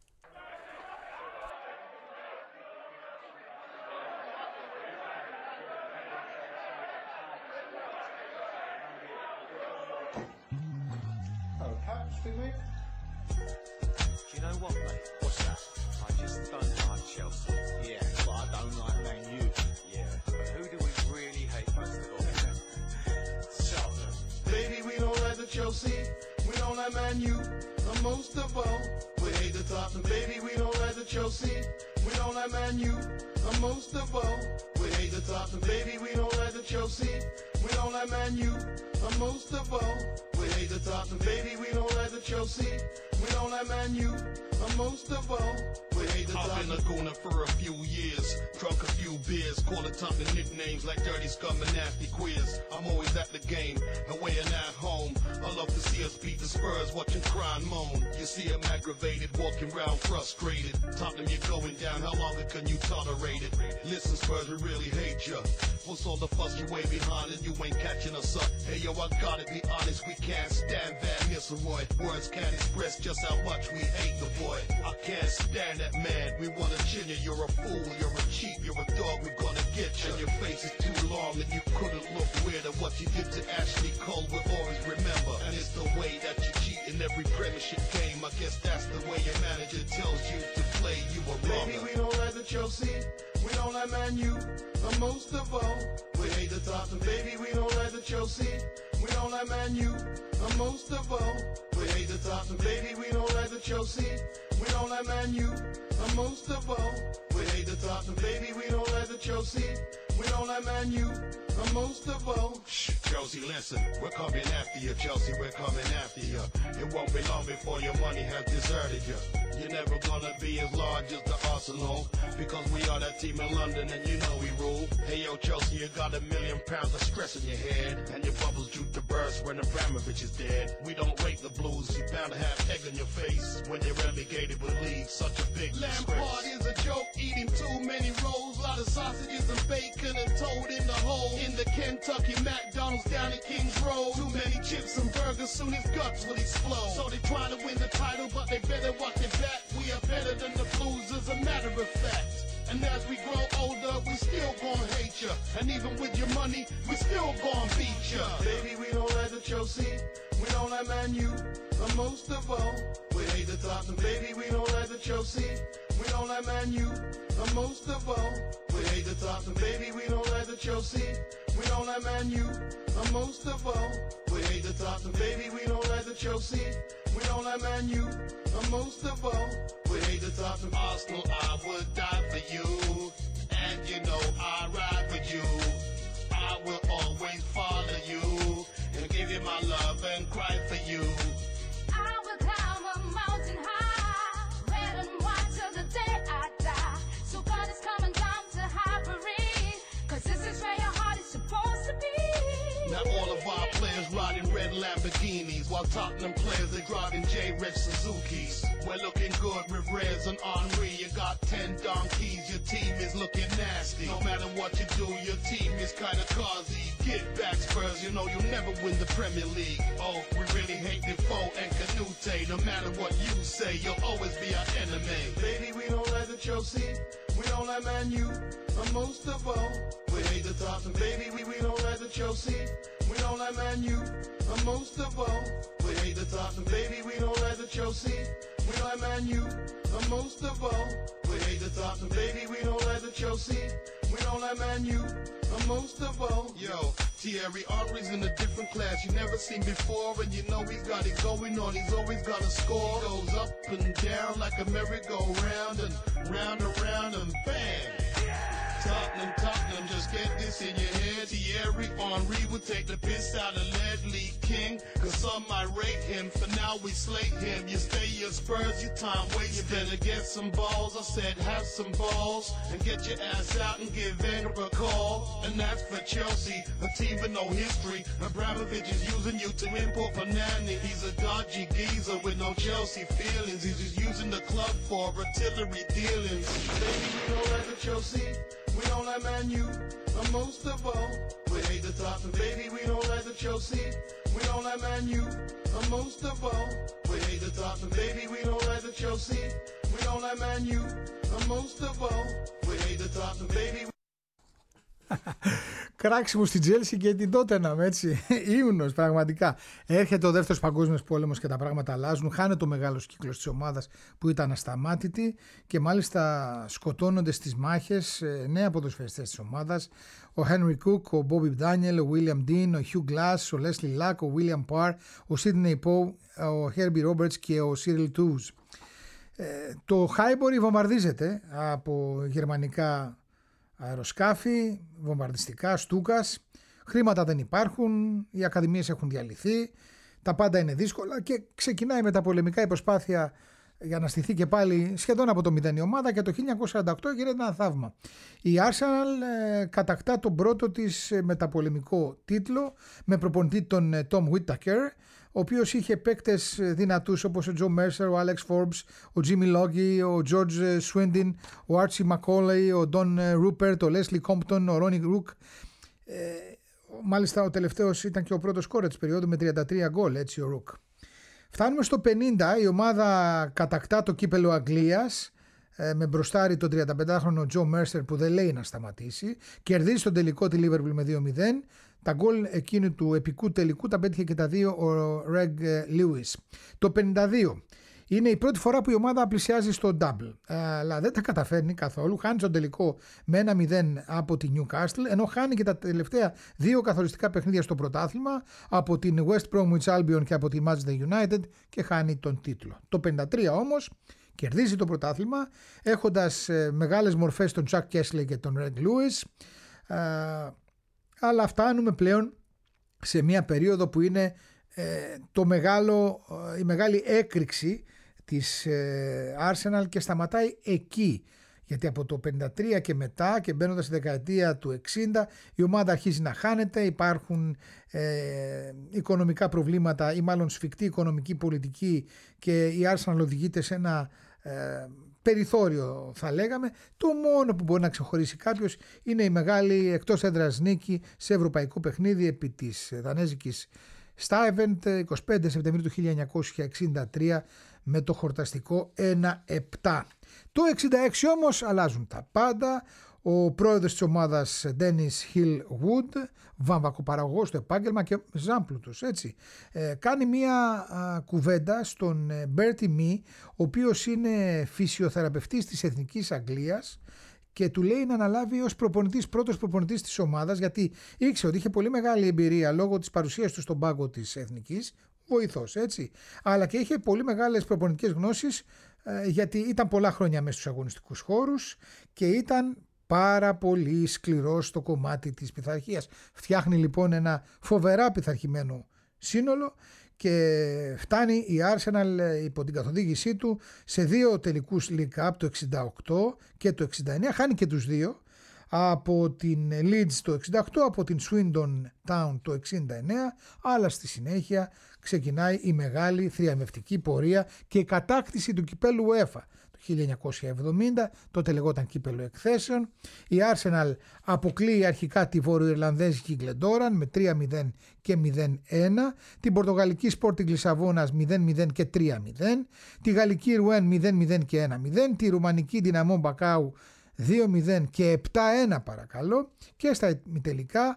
[SPEAKER 3] Chelsea, we don't like Man U, and most of all, we hate the Tottenham. Baby, we don't like the Chelsea, we don't like Man U, and most of all, we hate the Tottenham. Baby, we don't like the Chelsea, we don't like Man U, and most of all, we hate the Tottenham. Baby, we don't like the Chelsea, we don't like Man U, and most of all, we hate the Tottenham. I've been a gooner for a few years, drunk a few beers, calling Tottenham nicknames like Dirty Scum and Nasty Queers. I'm always at the game, away and at home. I love to see us beat the Spurs, watching crying moan. You see them aggravated, walking around frustrated. Tottenham, you're going down, how longer can you tolerate it? Listen, Spurs, we really hate ya. What's all the fuss you way behind and you ain't catching us up? Hey yo, I gotta be honest, we can't stand Van Nistelrooy. Words can't express just how much we hate the boy. I can't stand that man, we wanna chin you. You're a fool, you're a cheat, you're a dog, we're gonna get you. And your face is too long and you couldn't look weird at what you did to Ashley Cole, we'll always remember. And it's the way that you cheat in every premiership game. I guess that's the way your manager tells you to play, you a wrong. Baby, we don't like the Chelsea, we don't like Man U, and most of all, we hate the Tottenham. Baby, we don't like the Chelsea, we don't like Man U, and most of all, we hate the Tottenham. Baby, we don't like the Chelsea, we don't like Man U, and most of all, we hate the Tottenham. Baby, we don't like the Chelsea, we don't like Man U, and most of all. Shh, Chelsea, listen, we're coming after you, Chelsea, we're coming after you. It won't be long before your money has deserted you. You're never gonna be as large as the Arsenal, because we are that team in London and you know we rule. Hey yo, Chelsea, you got £1 million of stress in your head, and your bubbles due to burst when Abramovich is dead. We don't rate the Blues, you're bound to have egg on your face when you're relegated with league, such a big Lampard is a joke, eating too many rolls, lot of sausages and bacon and toad in the hole. In the Kentucky McDonald's down at Kings Road, too many chips and burgers, soon his guts will explode. So they trying to win the title, but they better watch their back. We are better than the Blues as a matter of fact. And as we grow older, we still gon' hate ya. And even with your money, we still gon' beat ya. Baby, we don't like the Chelsea, we don't like Man U, and most of all, we hate the Tottenham. Baby, we don't like the Chelsea, we don't like Man U, and most of all, we hate the Tottenham. Baby, we don't like the Chelsea, we don't like Man U, and most of all, we hate the Tottenham. Baby, we don't like the Chelsea, we don't like Man U, and most of all, we hate the Tottenham. Arsenal, I would die for you, and you know I ride with you. I will always follow you, and give you my love and cry for you.
[SPEAKER 4] I will climb a mountain high, red and white till the day I die. So God is coming down to Highbury, 'cause this is where your heart is supposed to be.
[SPEAKER 3] Now all of our players riding red Lamborghinis, while Tottenham players they driving J-Rex Suzukis. We're looking good with Rez and Henri. You got 10 donkeys, your team is looking nasty. No matter what you do, your team is kinda causy. Get back Spurs, you know you'll never win the Premier League. Oh, we really hate Defoe and Canute. No matter what you say, you'll always be our enemy. Baby, we don't like the Chelsea, we don't like Man U, and most of all, we hate the Tottenham. Baby, we don't like the Chelsea, we don't like Man U, and most of all, we hate the Tottenham. Baby, we don't like the Chelsea, we don't like Man U, and most of all, we hate the Tottenham. Baby, we don't like the Chelsea, we don't like Man U, and most of all. Yo, Thierry Henry's in a different class you never seen before, and you know he's got it going on, he's always gonna score. He goes up and down like a merry-go-round, and round and round and bang. Tottenham, just get this in your head. Thierry Henry would take the piss out of Ledley King, 'cause some might rate him, for now we slate him. You stay your Spurs, your time wasted. You better get some balls, I said have some balls, and get your ass out and give Wenger a call. And that's for Chelsea, a team with no history. Abramovich is using you to import Fernandes. He's a dodgy geezer with no Chelsea feelings. He's just using the club for artillery dealings. Baby, we don't like the Chelsea, We don't like Man U, and most of all, we hate the top, and baby, we don't like the Chelsea. We don't like Man U, and most of all, we hate the top, and baby, we don't like the Chelsea. We don't like Man U, and most of all, we hate the top, and baby.
[SPEAKER 1] Κράξιμο στην Chelsea και την Tottenham, έτσι. Ύμνος, πραγματικά. Έρχεται ο δεύτερος παγκόσμιος πόλεμος και τα πράγματα αλλάζουν. Χάνεται ο μεγάλος κύκλος της ομάδας που ήταν ασταμάτητη και μάλιστα σκοτώνονται στις μάχες νέα ποδοσφαιριστές της ομάδας. Ο Henry Cook, ο Bobby Daniel, ο William Dean, ο Hugh Glass, ο Leslie Luck, ο William Parr, ο Sidney Poe, ο Herbie Roberts και ο Cyril Toos. Το Highbury βομβαρδίζεται από γερμανικά αεροσκάφη, βομβαρδιστικά, στούκας, χρήματα δεν υπάρχουν, οι ακαδημίες έχουν διαλυθεί, τα πάντα είναι δύσκολα και ξεκινάει μεταπολεμικά η προσπάθεια για να στηθεί και πάλι σχεδόν από το μηδέν η ομάδα και το 1948 γίνεται ένα θαύμα. Η Arsenal κατακτά τον πρώτο της μεταπολεμικό τίτλο με προπονητή τον Tom Whittaker, ο οποίος είχε παίκτες δυνατούς όπως ο Joe Mercer, ο Alex Forbes, ο Jimmy Logie, ο George Swindon, ο Archie Macaulay, ο Don Rupert, ο Leslie Compton, ο Ronnie Rook. Μάλιστα ο τελευταίος ήταν και ο πρώτος σκόρερ της περίοδου με 33 γκολ, έτσι ο Rook. Φτάνουμε στο 50, η ομάδα κατακτά το κύπελο Αγγλίας με μπροστάρι τον 35χρονο Joe Mercer που δεν λέει να σταματήσει. Κερδίζει στον τελικό τη Liverpool με 2-0. Τα γκολ εκείνου του επικού τελικού τα πέτυχε και τα δύο ο Reg Lewis. Το 52 είναι η πρώτη φορά που η ομάδα πλησιάζει στο double, αλλά δεν τα καταφέρνει καθόλου. Χάνει στον τελικό με 1-0 από τη Newcastle, ενώ χάνει και τα τελευταία δύο καθοριστικά παιχνίδια στο πρωτάθλημα από την West Bromwich Albion και από τη Manchester United και χάνει τον τίτλο. Το 53 όμως κερδίζει το πρωτάθλημα έχοντας μεγάλες μορφές τον Jack Kessler και τον Reg Lewis, αλλά φτάνουμε πλέον σε μια περίοδο που είναι η μεγάλη έκρηξη της Arsenal και σταματάει εκεί, γιατί από το 53 και μετά και μπαίνοντας στη δεκαετία του 60 η ομάδα αρχίζει να χάνεται, υπάρχουν οικονομικά προβλήματα ή μάλλον σφιχτή οικονομική πολιτική και η Arsenal οδηγείται σε ένα περιθώριο, θα λέγαμε. Το μόνο που μπορεί να ξεχωρίσει κάποιος είναι η μεγάλη εκτός έδρας νίκη σε ευρωπαϊκό παιχνίδι επί της δανέζικης Stuyvent 25 Σεπτεμβρίου του 1963 με το χορταστικό 1-7. Το 66 όμως αλλάζουν τα πάντα. Ο πρόεδρος της ομάδας Dennis Hill Wood, βαμβακοπαραγωγός στο επάγγελμα και ζάμπλουτος, έτσι, κάνει μια κουβέντα στον Bertie Mee, ο οποίος είναι φυσιοθεραπευτής της Εθνικής Αγγλίας και του λέει να αναλάβει ως προπονητής, πρώτος προπονητής της ομάδας, γιατί ήξερε ότι είχε πολύ μεγάλη εμπειρία λόγω της παρουσίας του στον πάγκο της Εθνικής, βοηθός, έτσι, αλλά και είχε πολύ μεγάλες προπονητικές γνώσεις γιατί ήταν πολλά χρόνια μέσα στους αγωνιστικούς χώρους και ήταν πάρα πολύ σκληρός στο κομμάτι της πειθαρχίας. Φτιάχνει λοιπόν ένα φοβερά πειθαρχημένο σύνολο και φτάνει η Arsenal υπό την καθοδήγησή του σε δύο τελικούς League Cup, το 68 και το 69, χάνει και τους δύο, από την Leeds το 68, από την Swindon Town το 69, αλλά στη συνέχεια ξεκινάει η μεγάλη θριαμβευτική πορεία και η κατάκτηση του κυπέλου UEFA. Το 1970, τότε λεγόταν κύπελο εκθέσεων. Η Arsenal αποκλείει αρχικά τη Βόρειο-Ιρλανδέζικη Glentoran με 3-0 και 0-1, την Πορτογαλική Sporting Λισαβόνας 0-0 και 3-0, τη Γαλλική Ρουέν 0-0 και 1-0, τη Ρουμανική Δυναμό Μπακάου 2-0 και 7-1 παρακαλώ, και στα ημιτελικά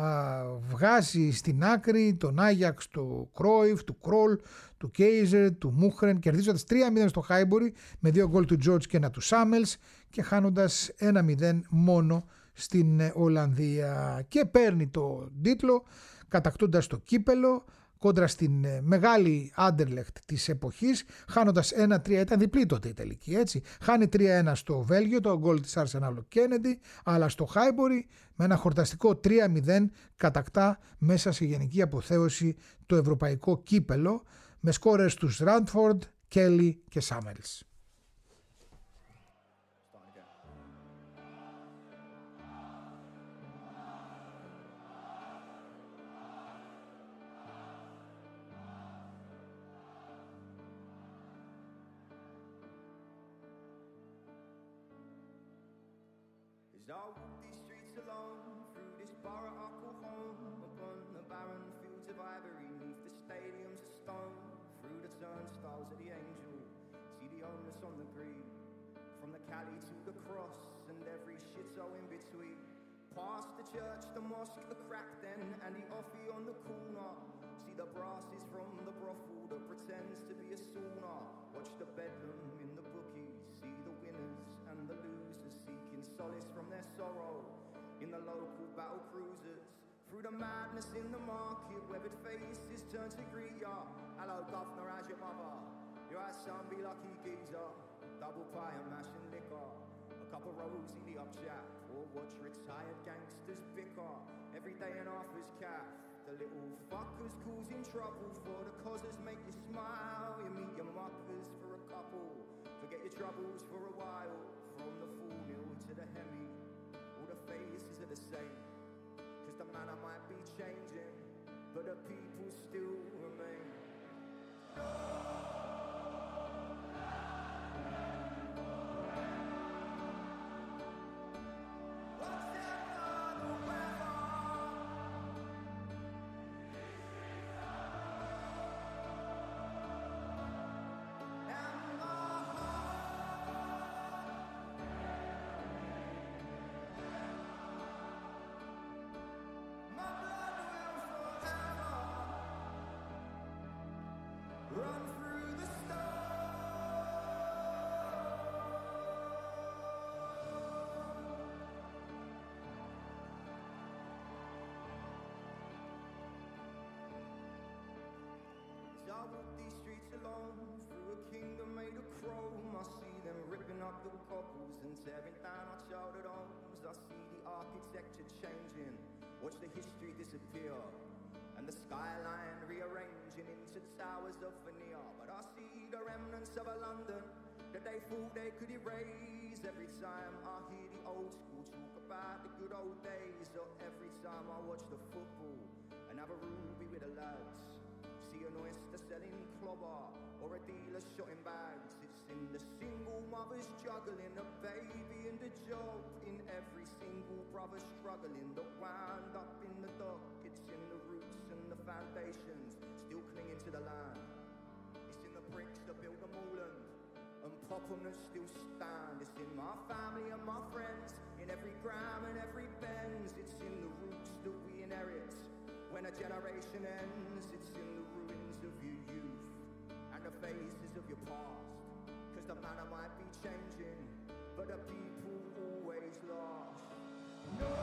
[SPEAKER 1] βγάζει στην άκρη τον Άγιαξ, του Κρόιφ, του Κρόλ, του Κέιζερ, του Μούχρεν, κερδίζοντας 3-0 στο Highbury με 2 γκολ του George και ένα του Σάμελς και χάνοντας 1-0 μόνο στην Ολλανδία, και παίρνει το τίτλο κατακτώντας το κύπελο κόντρα στην μεγάλη Anderlecht της εποχής, χάνοντας 1-3, ήταν διπλή τότε η τελική, έτσι. Χάνει 3-1 στο Βέλγιο, το γκολ της Arsenal ο Kennedy, αλλά στο Highbury με ένα χορταστικό 3-0 κατακτά μέσα σε γενική αποθέωση το ευρωπαϊκό κύπελο με σκόρες τους Radford, Kelly και Σάμελς.
[SPEAKER 5] As I walk these streets alone, through this borough I call home, upon the barren fields of ivory, neath the stadiums of stone, through the turnstiles of the Angel, see the homeless on the green, from the Cali to the cross, and every shithole in between. Past the church, the mosque, the crack den, and the offie on the corner. See the brasses from the brothel that pretends to be a sauna. Watch the bedlam in the bookies, see the winners and the losers seeking solace from their sorrow in the local battle cruisers. Through the madness in the market, weathered faces turn to greet ya. Hello, governor, how's your mother? Your right, son, be lucky, geezer. Double pie and mash and liquor. A couple rolls in the upchat, or watch retired gangsters bicker. Every day an office calf. The little fuckers causing trouble for the causes make you smile. You meet your muckers for a couple, forget your troubles for a while. From the full mill to the Hemi, all the faces are the same. Cause the manner might be changing, but the people still remain. Run through the As I walk these streets alone, through a kingdom made of chrome, I see them ripping up the cobbles and tearing down our childhood homes. I see the architecture changing, watch the history disappear, and the skyline rearranging into towers of veneer. But I see the remnants of a London that they thought they could erase. Every time I hear the old school talk about the good old days, or every time I watch the football and have a ruby with the lads, see an oyster selling clobber or a dealer shotting bags. It's in the single mothers juggling a baby and a job, in every single brother struggling, the wound up in the dock. It's in the roots and the foundations still clinging to the land. It's in the bricks that build the moorland and pop 'em that still stand. It's in my family and my friends, in every gram and every bend. It's in the roots that we inherit when a generation ends. It's in the ruins of your youth and the phases of your past. Cause the manner might be changing, but the people always last. No!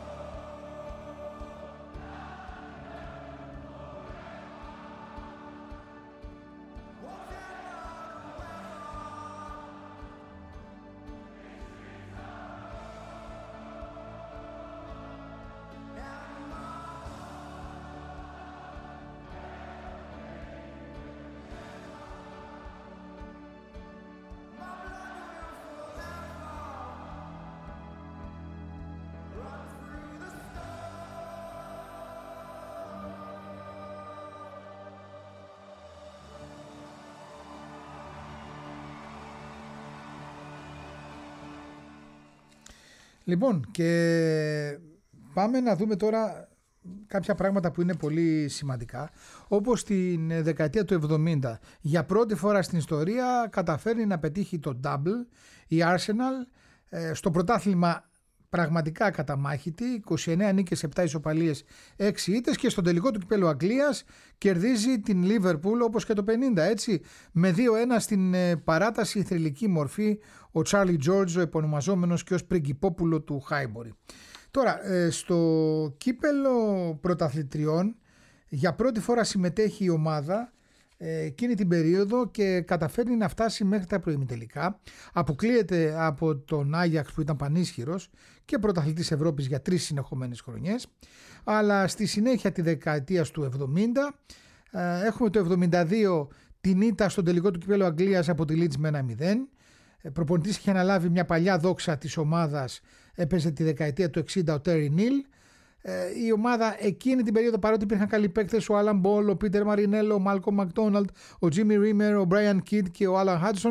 [SPEAKER 1] Λοιπόν, και πάμε να δούμε τώρα κάποια πράγματα που είναι πολύ σημαντικά, όπως την δεκαετία του 70 για πρώτη φορά στην ιστορία καταφέρνει να πετύχει το double η Arsenal στο πρωτάθλημα, πραγματικά καταμάχητη, 29 νίκες, 7 ισοπαλίες, 6 ήττες, και στο τελικό του κυπέλλου Αγγλίας κερδίζει την Liverpool όπως και το 50, έτσι, με 2-1 στην παράταση, θρυλική μορφή, ο Charlie George, ο επωνομαζόμενος και ως πριγκιπόπουλο του Χάιμπορι. Τώρα, στο κύπελλο πρωταθλητριών για πρώτη φορά συμμετέχει η ομάδα εκείνη την περίοδο και καταφέρνει να φτάσει μέχρι τα προημιτελικά. Αποκλείεται από τον Άγιαξ που ήταν πανίσχυρος και πρωταθλητής Ευρώπης για 3 συνεχόμενες χρονιές, αλλά στη συνέχεια τη δεκαετία του 70 έχουμε το 72 την ήττα στον τελικό του κυπέλλου Αγγλίας από τη Leeds με 1-0. Προπονητής είχε αναλάβει μια παλιά δόξα της ομάδας, έπαιζε τη δεκαετία του 60 ο Terry Neal. Η ομάδα εκείνη την περίοδο, παρότι υπήρχαν καλοί παίκτες, ο Alan Ball, ο Peter Marinello, ο Malcolm McDonald, ο Jimmy Rimmer, ο Brian Kidd και ο Alan Hudson,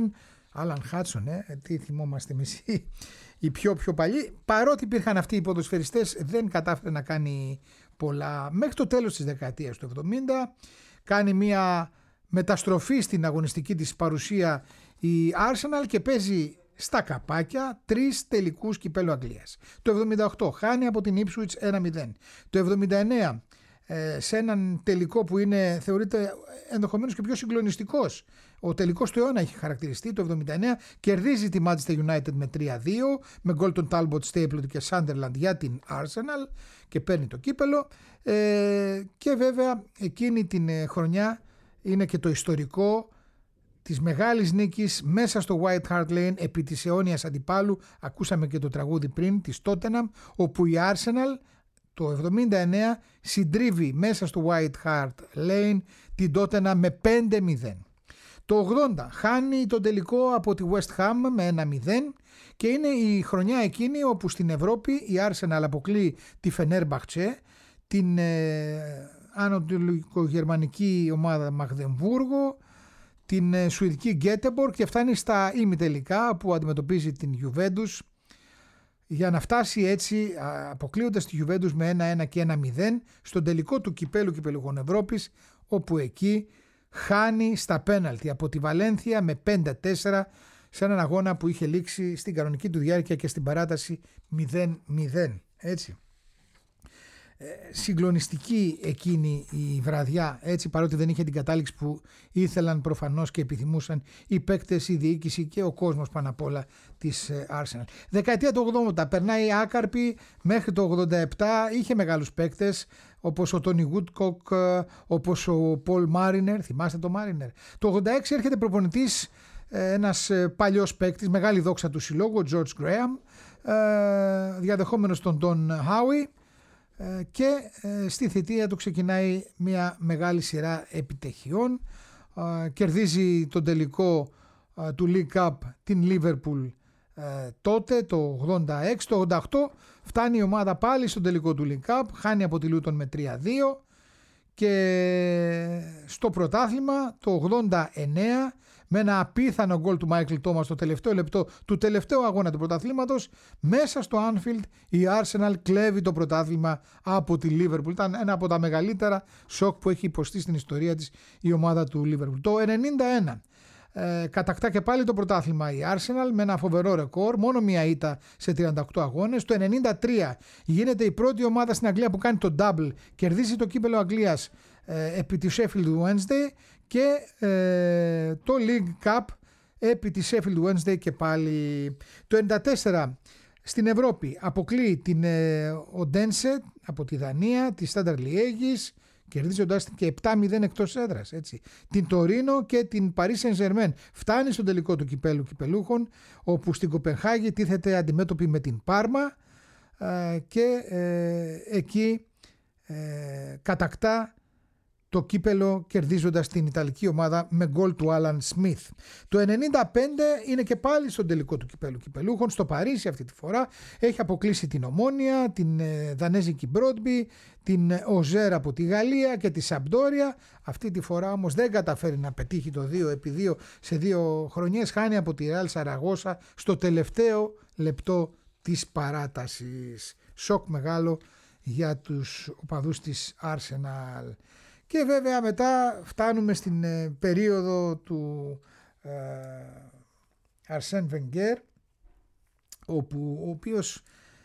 [SPEAKER 1] Άλαν Χάτσον, τι θυμόμαστε εμείς οι πιο παλιοί. Παρότι υπήρχαν αυτοί οι ποδοσφαιριστές, δεν κατάφερε να κάνει πολλά. Μέχρι το τέλος της δεκαετίας του 70 κάνει μια μεταστροφή στην αγωνιστική της παρουσία η Arsenal και παίζει στα καπάκια 3 τελικούς κυπέλλου Αγγλίας. Το 78 χάνει από την Ipswich 1-0. Το 79 σε έναν τελικό που θεωρείται ενδεχομένως και πιο συγκλονιστικός. Ο τελικός του αιώνα έχει χαρακτηριστεί. Το 79 κερδίζει τη Manchester United με 3-2 με γκολ των Talbot, Stapleton και Sunderland για την Arsenal και παίρνει το κύπελο. Και βέβαια εκείνη την χρονιά είναι και το ιστορικό της μεγάλης νίκης μέσα στο White Hart Lane επί της αιώνιας αντιπάλου. Ακούσαμε και το τραγούδι πριν της Tottenham, όπου η Arsenal το 79 συντρίβει μέσα στο White Hart Lane την Tottenham με 5-0. Το 80 χάνει τον τελικό από τη West Ham με 1-0 και είναι η χρονιά εκείνη όπου στην Ευρώπη η Arsenal αποκλεί τη Fenerbahce, την ανατολικογερμανική ομάδα Μαγδεμβούργο, την σουηδική Γκέτεμποργκ και φτάνει στα ημιτελικά που αντιμετωπίζει την Juventus για να φτάσει έτσι αποκλείοντας τη Juventus με 1-1 και 1-0 στον τελικό του κυπέλλου κυπελλούχων Ευρώπης, όπου εκεί χάνει στα πέναλτι από τη Βαλένθια με 5-4 σε έναν αγώνα που είχε λήξει στην κανονική του διάρκεια και στην παράταση 0-0. Έτσι. Συγκλονιστική εκείνη η βραδιά, έτσι, παρότι δεν είχε την κατάληξη που ήθελαν προφανώς και επιθυμούσαν οι παίκτες, η διοίκηση και ο κόσμος πάνω απ' όλα της Arsenal. Δεκαετία του 80 περνάει άκαρπη, μέχρι το 87 είχε μεγάλους παίκτες όπως ο Τόνι Woodcock, όπως ο Paul Mariner, θυμάστε το Mariner. Το 86 έρχεται προπονητής ένας παλιός παίκτης, μεγάλη δόξα του συλλόγου, ο George Graham, διαδεχόμενος τον Don Howe, και στη θητεία του ξεκινάει μια μεγάλη σειρά επιτυχιών. Κερδίζει τον τελικό του League Cup την Liverpool τότε το 86. Το 88 φτάνει η ομάδα πάλι στον τελικό του League Cup, χάνει από τη Luton με 3-2 και στο πρωτάθλημα το 89 με ένα απίθανο γκολ του Μάικλ Τόμας στο τελευταίο λεπτό του τελευταίου αγώνα του πρωταθλήματος, μέσα στο Anfield η Arsenal κλέβει το πρωτάθλημα από τη Liverpool. Ήταν ένα από τα μεγαλύτερα σοκ που έχει υποστεί στην ιστορία της η ομάδα του Liverpool. Το 91 κατακτά και πάλι το πρωτάθλημα η Arsenal με ένα φοβερό ρεκόρ, μόνο μία ήττα σε 38 αγώνες. Το 93 γίνεται η πρώτη ομάδα στην Αγγλία που κάνει το double, κερδίζει το κύπελλο Αγγλίας επί τη Sheffield Wednesday και το League Cup επί τη Sheffield Wednesday και πάλι. Το 94 στην Ευρώπη αποκλείει την Odense από τη Δανία, τη Standard Liège, κερδίζοντας την και 7-0 εκτός έδρας. Έτσι. Την Τωρίνο και την Paris Saint-Germain. Φτάνει στον τελικό του κυπέλλου κυπελούχων, όπου στην Κοπενχάγη τίθεται αντιμέτωπη με την Πάρμα και εκεί κατακτά το κύπελο κερδίζοντας την Ιταλική ομάδα με γκολ του Άλαν Σμιθ. Το 95 είναι και πάλι στον τελικό του κυπέλλου κυπελούχων, στο Παρίσι αυτή τη φορά. Έχει αποκλείσει την Ομόνια, την Δανέζικη Μπρόντμπι, την Οζέρ από τη Γαλλία και τη Σαμπντόρια. Αυτή τη φορά όμως δεν καταφέρει να πετύχει το 2-2 σε 2 χρονιές. Χάνει από τη Ρεάλ Σαραγώσα στο τελευταίο λεπτό της παράτασης. Σοκ μεγάλο για τους οπαδούς της Arsenal. Και βέβαια μετά φτάνουμε στην περίοδο του Αρσέν Βενγκέρ, όπου ο οποίος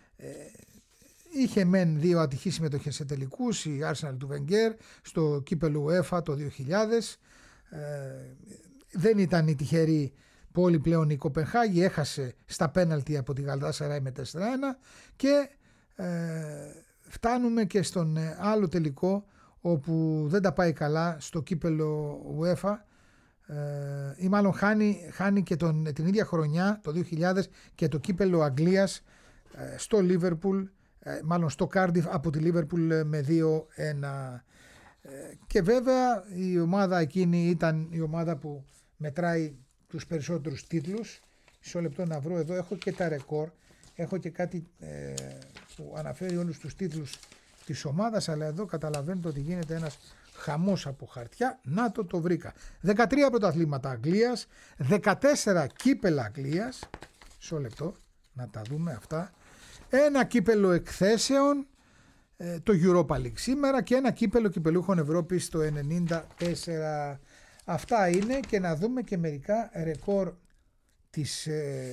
[SPEAKER 1] είχε μεν 2 ατυχείς συμμετοχές σε τελικούς, η Arsenal του Βενγκέρ στο κύπελλο UEFA το 2000. Δεν ήταν η τυχερή πόλη πλέον η Κοπενχάγη, έχασε στα πέναλτι από τη Γαλατασαράι με 4-1 και φτάνουμε και στον άλλο τελικό, όπου δεν τα πάει καλά στο κύπελλο UEFA, ή μάλλον χάνει και την ίδια χρονιά το 2000 και το κύπελλο Αγγλίας στο Liverpool, μάλλον στο Cardiff από τη Liverpool με 2-1. Και βέβαια η ομάδα εκείνη ήταν η ομάδα που μετράει τους περισσότερους τίτλους. Μισό λεπτό να βρω, εδώ έχω και τα ρεκόρ, έχω και κάτι που αναφέρει όλους τους τίτλους της ομάδας, αλλά εδώ καταλαβαίνετε ότι γίνεται ένας χαμός από χαρτιά. Να το βρήκα. 13 πρωταθλήματα Αγγλίας, 14 κύπελα Αγγλίας. Μισό λεπτό να τα δούμε αυτά. Ένα κύπελο εκθέσεων, το Europa League σήμερα, και ένα κύπελο κυπελούχων Ευρώπης το 94. Αυτά είναι, και να δούμε και μερικά ρεκόρ της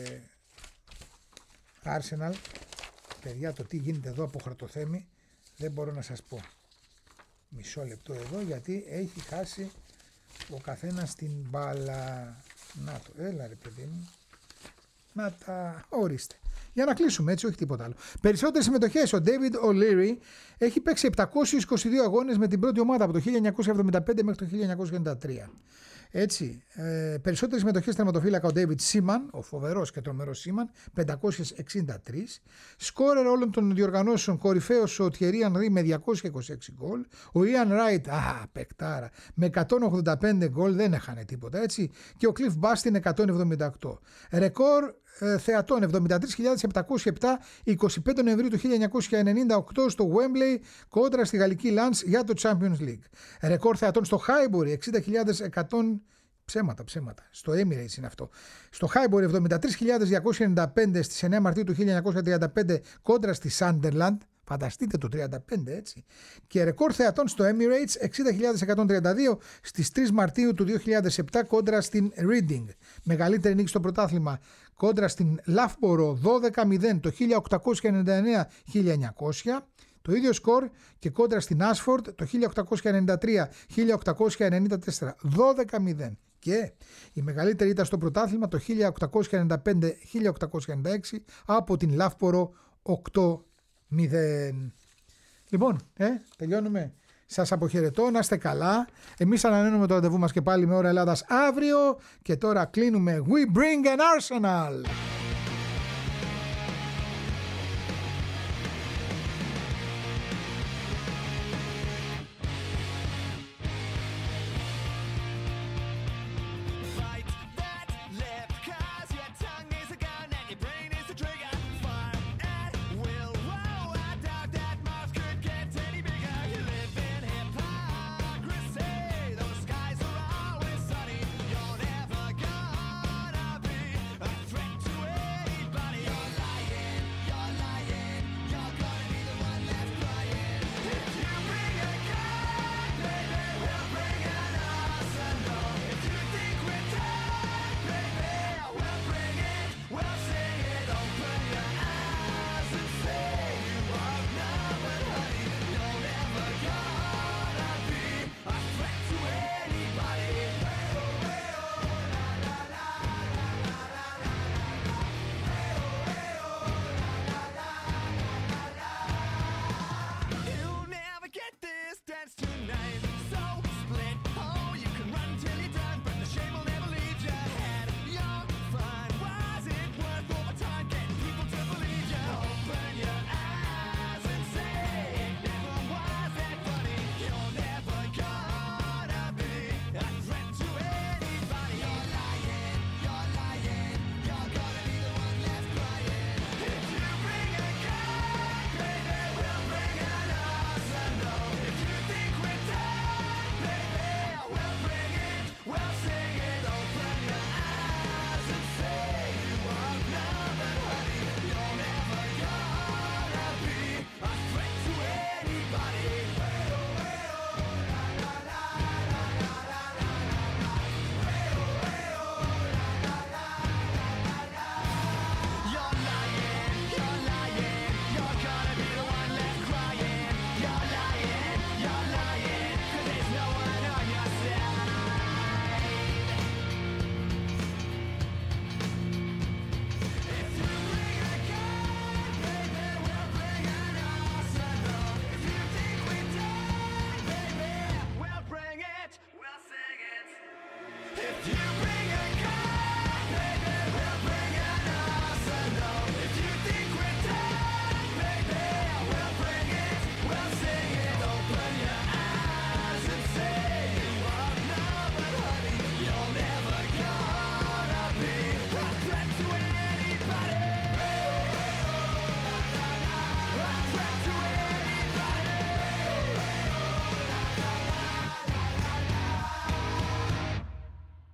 [SPEAKER 1] Arsenal. Παιδιά, το τι γίνεται εδώ από χαρτοθέμη δεν μπορώ να σας πω. Μισό λεπτό εδώ, γιατί έχει χάσει ο καθένας την μπάλα. Να το, έλα ρε παιδί μου. Να τα ορίστε. Για να κλείσουμε έτσι, όχι τίποτα άλλο. Περισσότερες συμμετοχές. Ο David O'Leary έχει παίξει 722 αγώνες με την πρώτη ομάδα από το 1975 μέχρι το 1993. Έτσι, περισσότερες συμμετοχές τερματοφύλακα ο David Seaman, ο φοβερός και τρομερός Seaman, 563. Σκόρερ όλων των διοργανώσεων, κορυφαίος ο Thierry Henry με 226 γκολ. Ο Ian Wright, παικτάρα, με 185 γκολ, δεν έχανε τίποτα, έτσι. Και ο Cliff Bustin 178. Ρεκόρ θεατών 73.707, 25 Νοεμβρίου του 1998 στο Wembley κόντρα στη γαλλική Lens για το Champions League. Ρεκόρ θεατών στο Highbury 60.100, ψέματα, στο Emirates είναι αυτό. Στο Highbury 73.295 στις 9 Μαρτίου του 1935 κόντρα στη Sunderland. Φανταστείτε το 35, έτσι. Και ρεκόρ θεατών στο Emirates 60.132 στις 3 Μαρτίου του 2007 κόντρα στην Reading. Μεγαλύτερη νίκη στο πρωτάθλημα κόντρα στην Loughborough 12-0 το 1899-1900. Το ίδιο σκορ και κόντρα στην Ashford το 1893-1894 12-0. Και η μεγαλύτερη ήταν στο πρωτάθλημα το 1895-1896 από την Loughborough 8-0. Λοιπόν, τελειώνουμε. Σας αποχαιρετώ, να είστε καλά. Εμείς ανανεώνουμε το ραντεβού μας και πάλι με ώρα Ελλάδας αύριο. Και τώρα κλείνουμε We Bring an Arsenal.